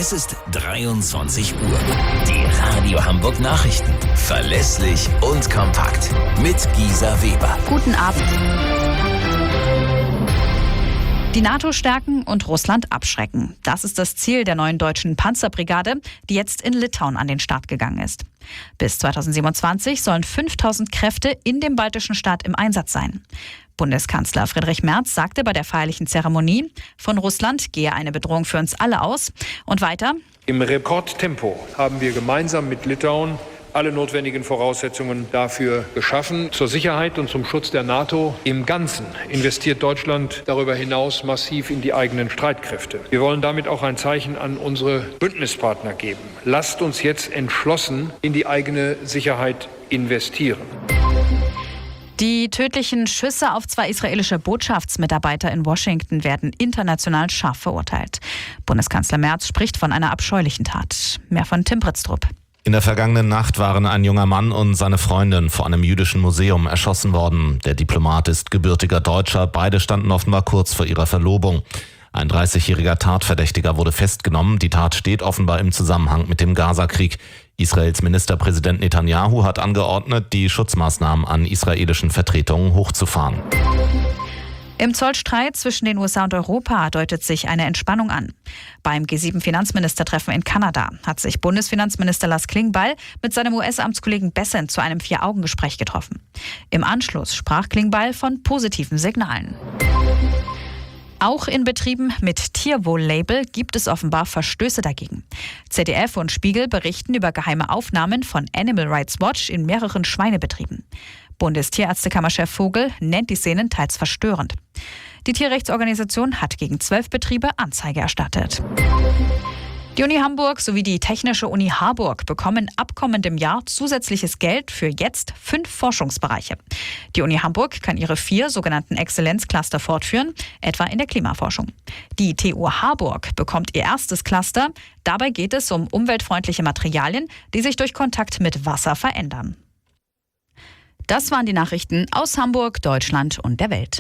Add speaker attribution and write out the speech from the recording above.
Speaker 1: Es ist 23 Uhr. Die Radio Hamburg Nachrichten. Verlässlich und kompakt. Mit Gisa Weber.
Speaker 2: Guten Abend. Die NATO stärken und Russland abschrecken. Das ist das Ziel der neuen deutschen Panzerbrigade, die jetzt in Litauen an den Start gegangen ist. Bis 2027 sollen 5000 Kräfte in dem baltischen Staat im Einsatz sein. Bundeskanzler Friedrich Merz sagte bei der feierlichen Zeremonie, von Russland gehe eine Bedrohung für uns alle aus. Und weiter:
Speaker 3: Im Rekordtempo haben wir gemeinsam mit Litauen alle notwendigen Voraussetzungen dafür geschaffen. Zur Sicherheit und zum Schutz der NATO im Ganzen investiert Deutschland darüber hinaus massiv in die eigenen Streitkräfte. Wir wollen damit auch ein Zeichen an unsere Bündnispartner geben. Lasst uns jetzt entschlossen in die eigene Sicherheit investieren.
Speaker 2: Die tödlichen Schüsse auf 2 israelische Botschaftsmitarbeiter in Washington werden international scharf verurteilt. Bundeskanzler Merz spricht von einer abscheulichen Tat. Mehr von Tim Britztrup.
Speaker 4: In der vergangenen Nacht waren ein junger Mann und seine Freundin vor einem jüdischen Museum erschossen worden. Der Diplomat ist gebürtiger Deutscher. Beide standen offenbar kurz vor ihrer Verlobung. Ein 30-jähriger Tatverdächtiger wurde festgenommen. Die Tat steht offenbar im Zusammenhang mit dem Gazakrieg. Israels Ministerpräsident Netanyahu hat angeordnet, die Schutzmaßnahmen an israelischen Vertretungen hochzufahren.
Speaker 2: Im Zollstreit zwischen den USA und Europa deutet sich eine Entspannung an. Beim G7-Finanzministertreffen in Kanada hat sich Bundesfinanzminister Lars Klingbeil mit seinem US-Amtskollegen Bessent zu einem 4-Augen-Gespräch getroffen. Im Anschluss sprach Klingbeil von positiven Signalen. Auch in Betrieben mit Tierwohl-Label gibt es offenbar Verstöße dagegen. ZDF und Spiegel berichten über geheime Aufnahmen von Animal Rights Watch in mehreren Schweinebetrieben. Bundestierärztekammerchef Vogel nennt die Szenen teils verstörend. Die Tierrechtsorganisation hat gegen 12 Betriebe Anzeige erstattet. Die Uni Hamburg sowie die Technische Uni Harburg bekommen ab kommendem Jahr zusätzliches Geld für jetzt 5 Forschungsbereiche. Die Uni Hamburg kann ihre 4 sogenannten Exzellenzcluster fortführen, etwa in der Klimaforschung. Die TU Harburg bekommt ihr erstes Cluster. Dabei geht es um umweltfreundliche Materialien, die sich durch Kontakt mit Wasser verändern. Das waren die Nachrichten aus Hamburg, Deutschland und der Welt.